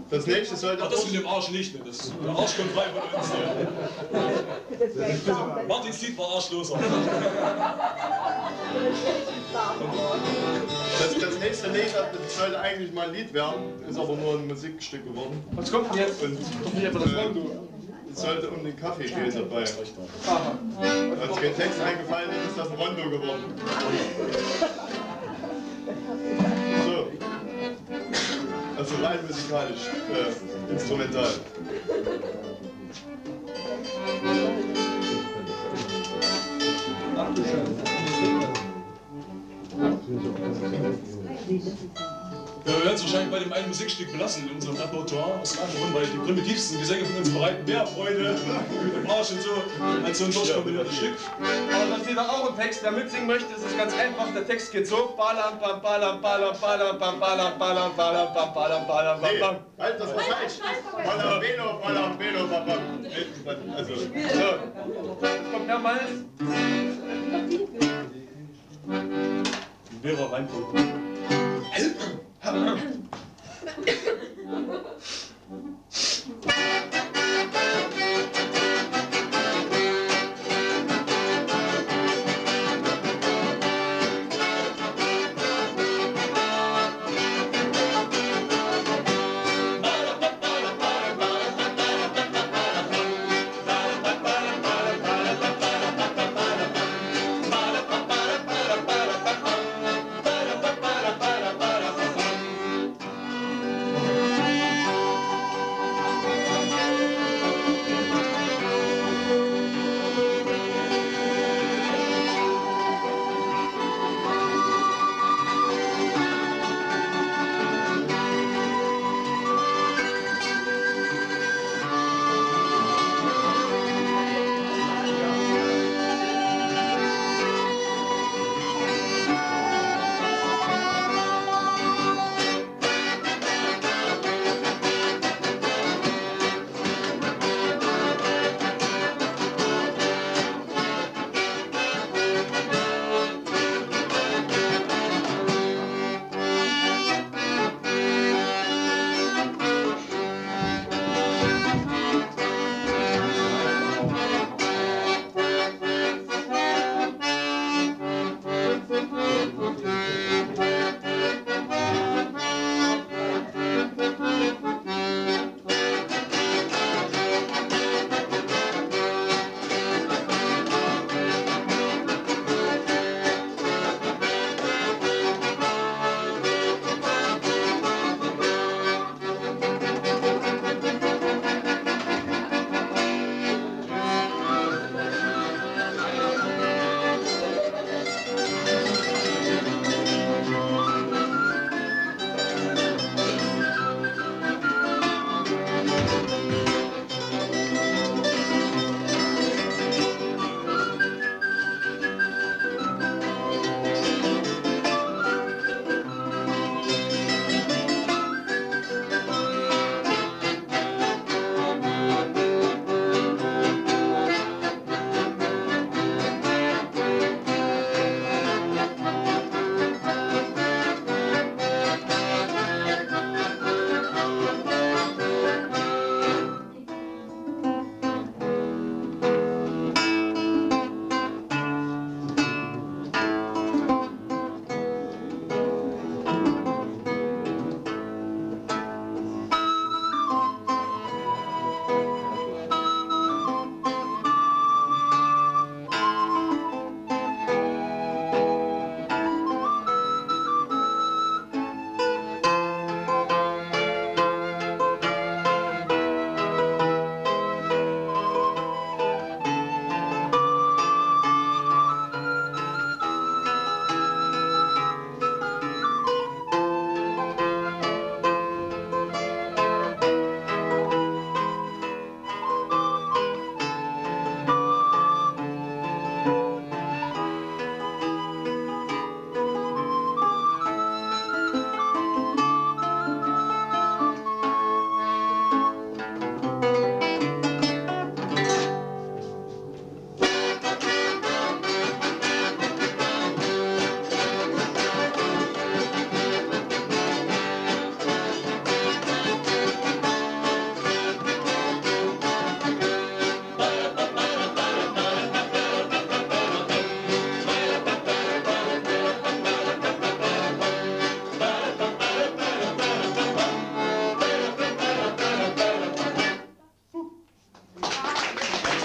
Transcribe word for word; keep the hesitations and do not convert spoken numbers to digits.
Das nächste sollte... Ach, das mit dem Arsch nicht, ne? Das, der Arsch kommt rein von uns. Ne? Martins Lied war arschloser. Das, das nächste Lied das sollte eigentlich mal ein Lied werden, ist aber nur ein Musikstück geworden. Was kommt denn jetzt? Und, Doch nicht einfach das Rondo. Es sollte um den Kaffee gehen dabei. Aha. Als kein Text eingefallen ist, ist das ein Rondo geworden. So. Also rein musikalisch, äh, instrumental. Ach du Scheiße. Ja, wir werden es wahrscheinlich bei dem einen Musikstück belassen in unserem Repertoire. Aus dem anderen Grund, weil die primitivsten Gesänge von uns bereiten mehr Freude mit dem Arsch und so, als so ein durchkombiniertes Stück. Aber da steht doch auch ein Text, wer mitsingen möchte, ist es ganz einfach. Der Text geht so. Balam, bam, balam, balam, balam, bam, balam, balam, balam, bam, balam, balam, bam, Nee, bam. halt, das war falsch. Balambeno, Balambeno, Babam. Also, So, jetzt kommt mehrmals. Wäre reingucken.